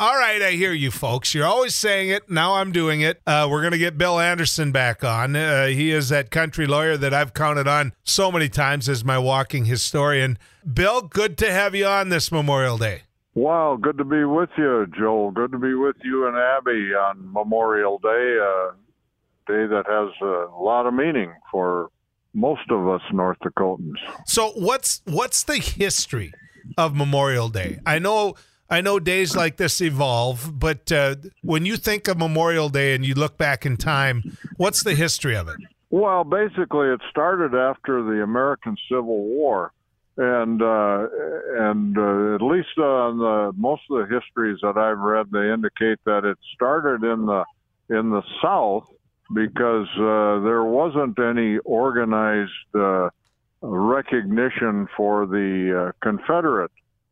All right, I hear you folks. You're always saying it. Now I'm doing it. We're going to get Bill Anderson back on. He is that country lawyer that I've counted on so many times as my walking historian. Bill, good to have you on this Memorial Day. Wow, good to be with you, Joel. Good to be with you and Abby on Memorial Day, a day that has a lot of meaning for most of us North Dakotans. So what's the history of Memorial Day? I know days like this evolve, but when you think of Memorial Day and you look back in time, what's the history of it? Well, basically, it started after the American Civil War, and at least on most of the histories that I've read, they indicate that it started in the South because there wasn't any organized recognition for the Confederate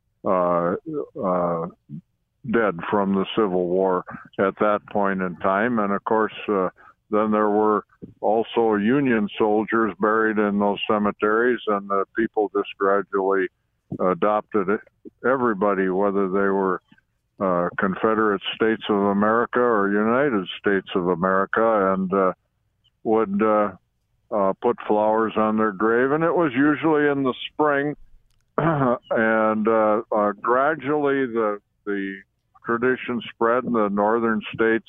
dead from the Civil War at that point in time. And of course, then there were also Union soldiers buried in those cemeteries, and the people just gradually adopted it. Everybody, whether they were Confederate States of America or United States of America, and would put flowers on their grave. And it was usually in the spring. And gradually the tradition spread, and the northern states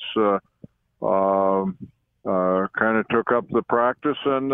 kind of took up the practice, and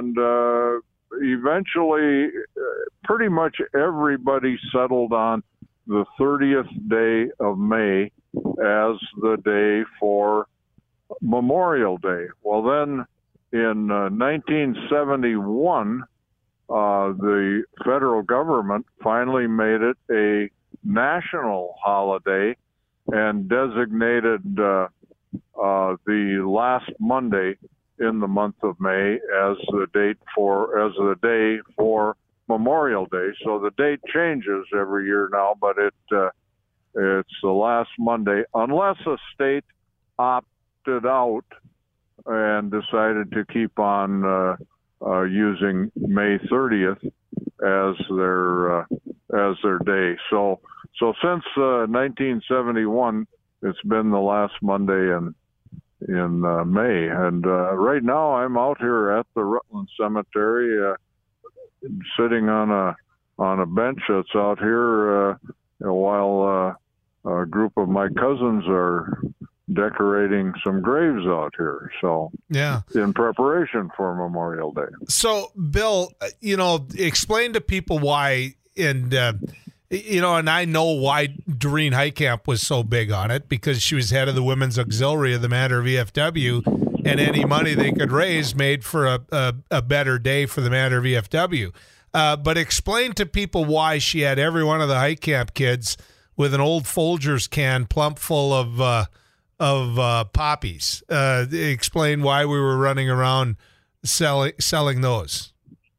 eventually pretty much everybody settled on the 30th day of May as the day for Memorial Day. Well, then in 1971, the federal government finally made it a national holiday and designated the last Monday in the month of May as the day for Memorial Day. So the date changes every year now, but it's the last Monday, unless a state opted out and decided to keep on using May 30th as their day. So since 1971, it's been the last Monday in May. And right now, I'm out here at the Rutland Cemetery, sitting on a bench that's out here while a group of my cousins are decorating some graves out here. So yeah, in preparation for Memorial Day. So Bill, explain to people why, and I know why Doreen Heitkamp was so big on it, because she was head of the Women's Auxiliary of the Mander VFW, and any money they could raise made for a better day for the Mander VFW. But explain to people why she had every one of the Heitkamp kids with an old Folgers can plump full of poppies. Explain why we were running around selling those.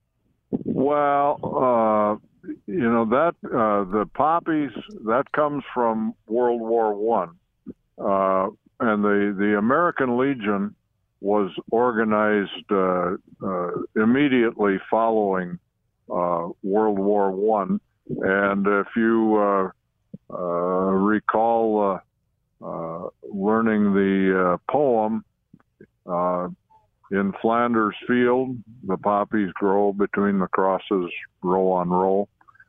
Well, that the poppies, that comes from World War One, and the American Legion was organized immediately following World War One. And if you recall learning the poem, in Flanders Field, the poppies grow between the crosses, row on row.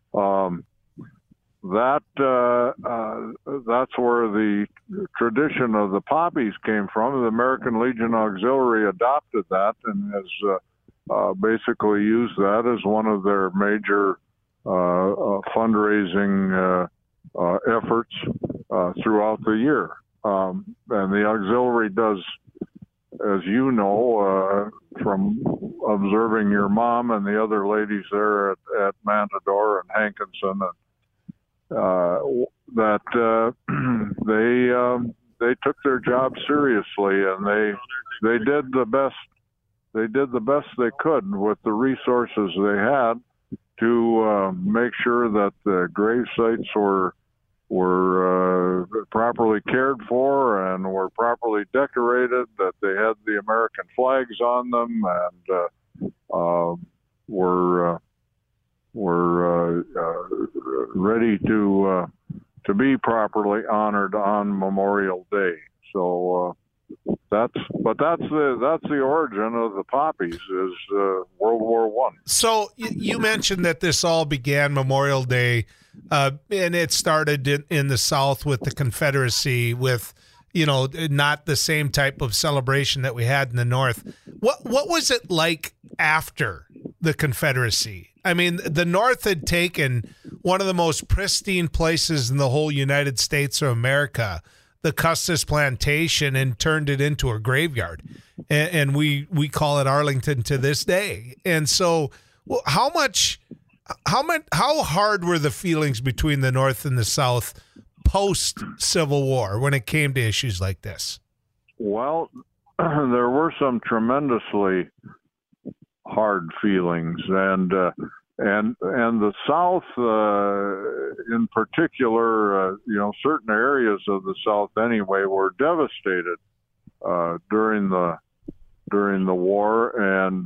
That's where the tradition of the poppies came from. The American Legion Auxiliary adopted that and has basically used that as one of their major fundraising efforts throughout the year. And the auxiliary does, as you know, from observing your mom and the other ladies there at Mantador and Hankinson, that they took their job seriously, and they did the best they could with the resources they had to make sure that the grave sites were properly cared for and were properly decorated, that they had the American flags on them, and were ready to to be properly honored on Memorial Day. So that's the origin of the poppies is World War I. So you mentioned that this all began Memorial Day, and it started in the South with the Confederacy, with not the same type of celebration that we had in the North. What was it like after the Confederacy? I mean, the North had taken one of the most pristine places in the whole United States of America, the Custis Plantation, and turned it into a graveyard. And we call it Arlington to this day. And so how hard were the feelings between the North and the South post-Civil War when it came to issues like this? Well, there were some tremendously hard feelings, and the South, in particular, certain areas of the South anyway, were devastated during the war, and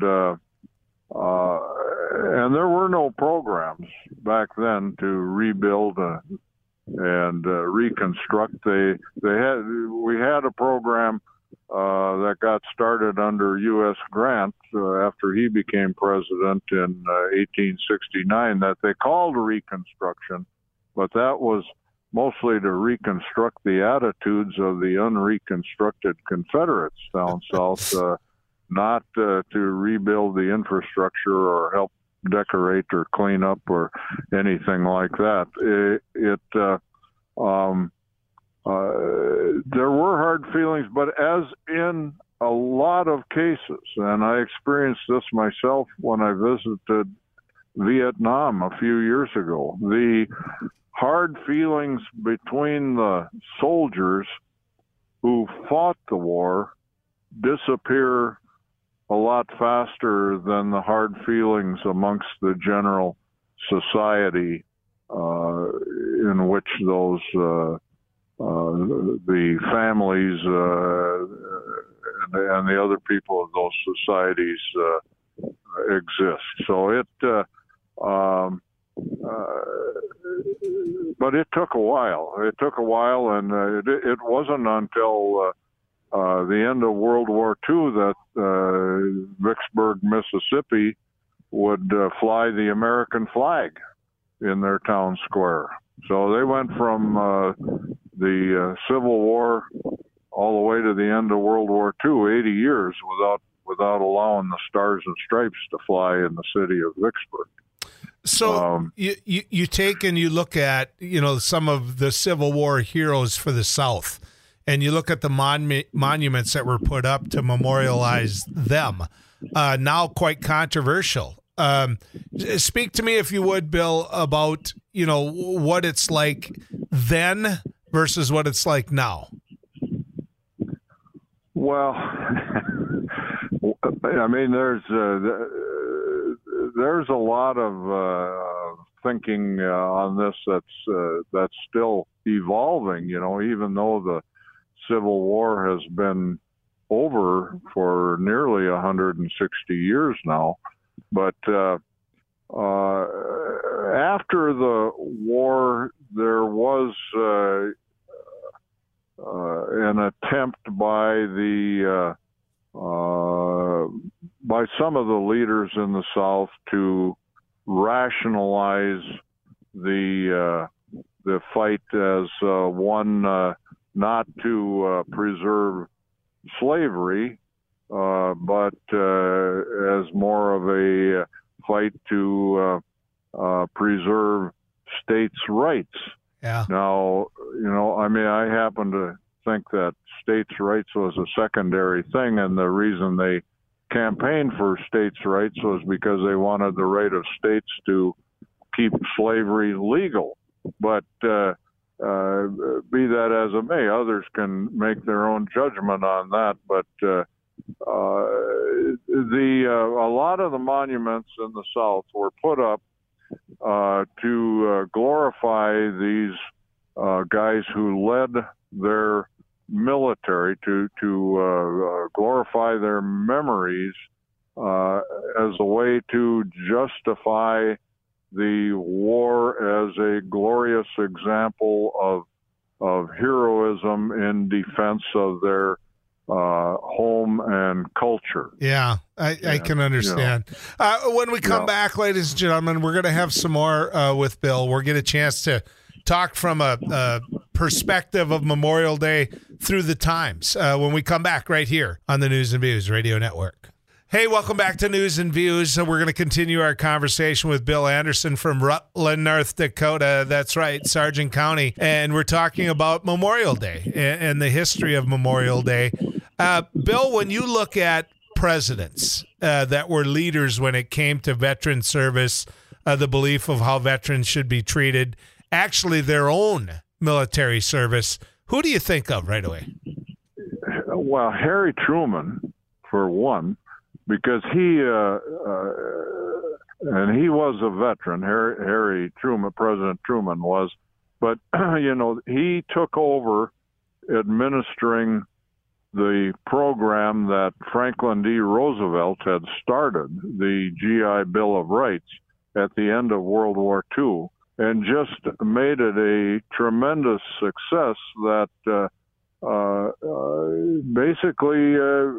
there were no programs back then to rebuild and reconstruct. We had a program that got started under U.S. Grant after he became president in 1869 that they called Reconstruction, but that was mostly to reconstruct the attitudes of the unreconstructed Confederates down south, not to rebuild the infrastructure or help decorate or clean up or anything like that. There were hard feelings, but as in a lot of cases, and I experienced this myself when I visited Vietnam a few years ago, the hard feelings between the soldiers who fought the war disappear a lot faster than the hard feelings amongst the general society in which those the families and the other people of those societies exist. So but it took a while. It took a while, and it wasn't until the end of World War II that Vicksburg, Mississippi would fly the American flag in their town square. So they went from the Civil War all the way to the end of World War II, 80 years without allowing the Stars and Stripes to fly in the city of Vicksburg. So you take and you look at some of the Civil War heroes for the South, and you look at the monuments that were put up to memorialize them. Now quite controversial. Speak to me, if you would, Bill, about what it's like then versus what it's like now. Well, I mean, there's a lot of thinking on this that's still evolving. Even though the Civil War has been over for nearly 160 years now, but after the war, there was an attempt by some of the leaders in the South to rationalize the fight as one not to preserve slavery, but as more of a fight to preserve states' rights. Yeah. Now, I happen to think that states' rights was a secondary thing, and the reason they campaigned for states' rights was because they wanted the right of states to keep slavery legal. But be that as it may, others can make their own judgment on that. But a lot of the monuments in the South were put up to glorify these guys who led their military, to glorify their memories as a way to justify the war as a glorious example of heroism in defense of their home and culture. Yeah, I can understand. When we come back, ladies and gentlemen, we're going to have some more with Bill. We'll get a chance to talk from a perspective of Memorial Day through the times when we come back right here on the News and Views Radio Network. Hey, welcome back to News and Views. We're going to continue our conversation with Bill Anderson from Rutland, North Dakota. That's right, Sargent County. And we're talking about Memorial Day and the history of Memorial Day. Bill, when you look at presidents that were leaders when it came to veteran service, the belief of how veterans should be treated, actually their own military service, who do you think of right away? Well, Harry Truman, for one, because he was a veteran. Harry Truman, President Truman was, but he took over administering the program that Franklin D. Roosevelt had started, the GI Bill of Rights, at the end of World War II, and just made it a tremendous success that basically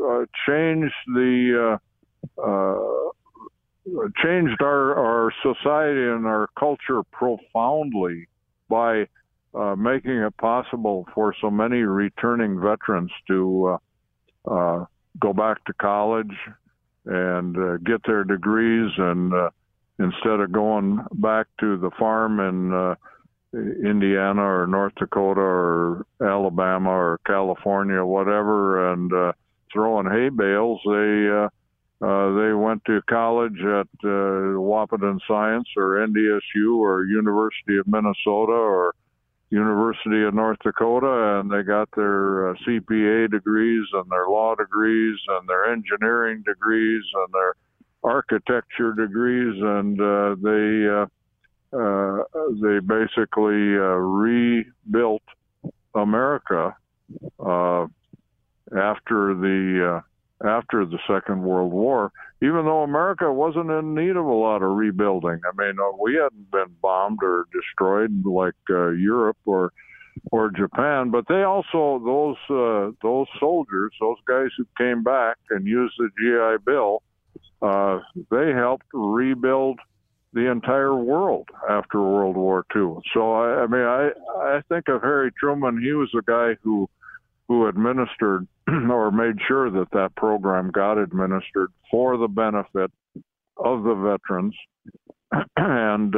changed our society and our culture profoundly by making it possible for so many returning veterans to go back to college and get their degrees, and instead of going back to the farm in Indiana or North Dakota or Alabama or California, whatever, and throwing hay bales, they went to college at Wahpeton Science or NDSU or University of Minnesota or University of North Dakota, and they got their CPA degrees and their law degrees and their engineering degrees and their architecture degrees, and they basically rebuilt America after the Second World War, even though America wasn't in need of a lot of rebuilding. I mean, we hadn't been bombed or destroyed like Europe or Japan, but they also, those soldiers, those guys who came back and used the GI Bill, they helped rebuild the entire world after World War II. So, I think of Harry Truman. He was the guy who administered or made sure that program got administered for the benefit of the veterans, and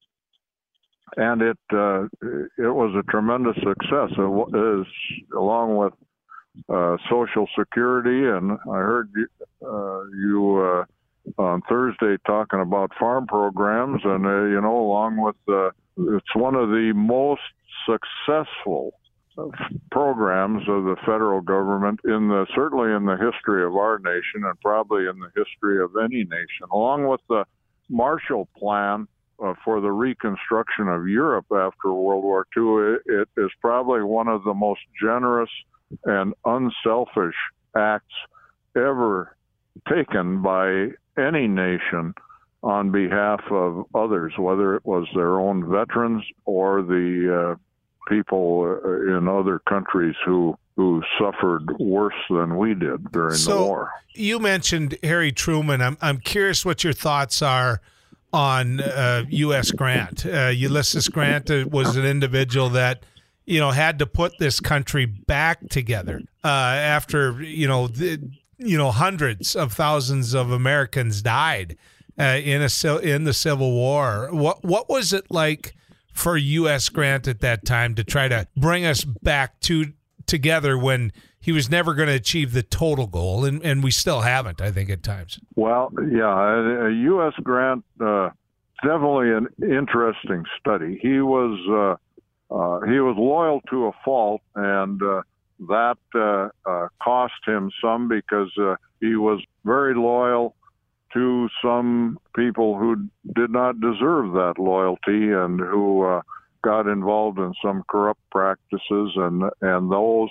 it was a tremendous success. It is, along with Social Security, and I heard you on Thursday talking about farm programs, and along with it's one of the most successful programs of the federal government certainly in the history of our nation, and probably in the history of any nation, along with the Marshall Plan for the reconstruction of Europe after World War II. It is probably one of the most generous and unselfish acts ever taken by any nation on behalf of others, whether it was their own veterans or the people in other countries who suffered worse than we did during the war. You mentioned Harry Truman. I'm curious what your thoughts are on U.S. Grant. Ulysses Grant was an individual that had to put this country back together after hundreds of thousands of Americans died in the Civil War. What was it like for U.S. Grant at that time to try to bring us back together when he was never going to achieve the total goal, and we still haven't, I think, at times? Well, yeah, U.S. Grant, definitely an interesting study. He was loyal to a fault, and that cost him some, because he was very loyal to some people who did not deserve that loyalty and who got involved in some corrupt practices, and those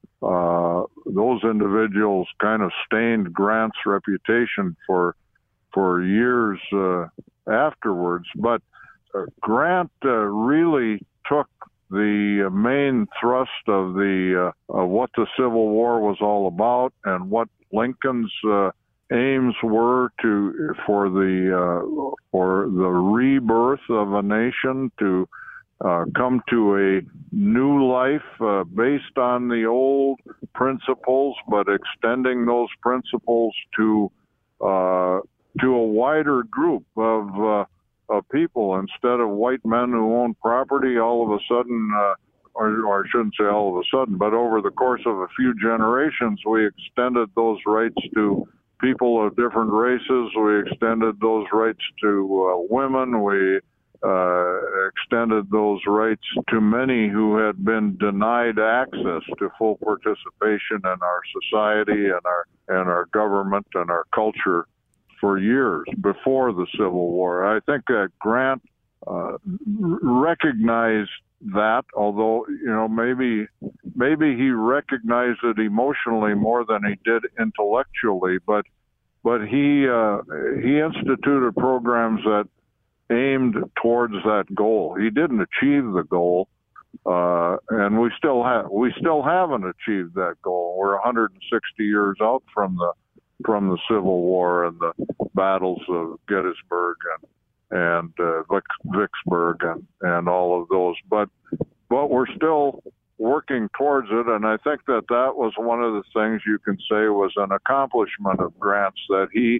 individuals kind of stained Grant's reputation for years afterwards. But Grant really took the main thrust of the what the Civil War was all about and what Lincoln's aims were for the rebirth of a nation, to come to a new life based on the old principles, but extending those principles to a wider group of people. Instead of white men who own property, all of a sudden, or I shouldn't say all of a sudden, but over the course of a few generations, we extended those rights to people of different races. We extended those rights to women. We extended those rights to many who had been denied access to full participation in our society and our government and our culture for years before the Civil War. I think that Grant recognized that, although maybe he recognized it emotionally more than he did intellectually, but he instituted programs that aimed towards that goal. He didn't achieve the goal, and we still haven't achieved that goal. We're 160 years out from the Civil War and the battles of Gettysburg and Vicksburg and all of those, but we're still working towards it. And I think that was one of the things you can say was an accomplishment of Grant's, that he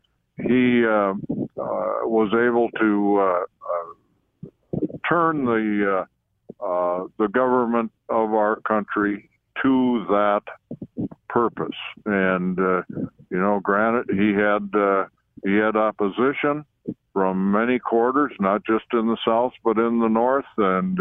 was able to turn the government of our country to that purpose. And granted, he had opposition from many quarters, not just in the South but in the North, and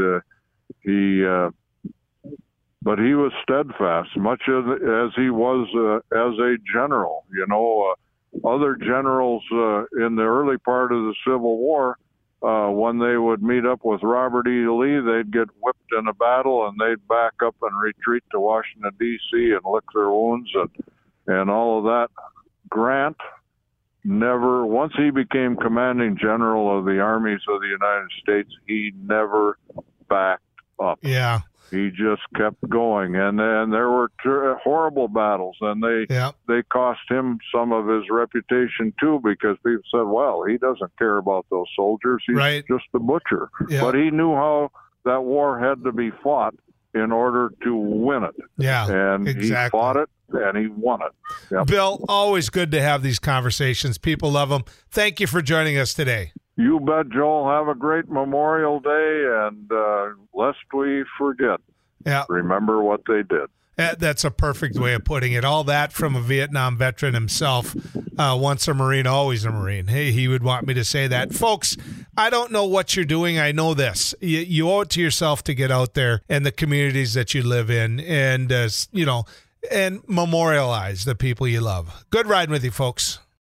but he was steadfast, much as he was as a general. Other generals in the early part of the Civil War, when they would meet up with Robert E. Lee, they'd get whipped in a battle and they'd back up and retreat to Washington, D.C. and lick their wounds and all of that. Grant never, once he became commanding general of the armies of the United States, he never backed up. Yeah. He just kept going, and there were horrible battles, and they cost him some of his reputation too, because people said, "Well, he doesn't care about those soldiers; he's just a butcher." Yeah. But he knew how that war had to be fought in order to win it. Yeah, and exactly. He fought it, and he won it. Yep. Bill, always good to have these conversations. People love them. Thank you for joining us today. You bet, Joel. Have a great Memorial Day, and lest we forget, remember what they did. That's a perfect way of putting it. All that from a Vietnam veteran himself. Once a Marine, always a Marine. Hey, he would want me to say that. Folks, I don't know what you're doing. I know this. You owe it to yourself to get out there and the communities that you live in and, and memorialize the people you love. Good riding with you, folks.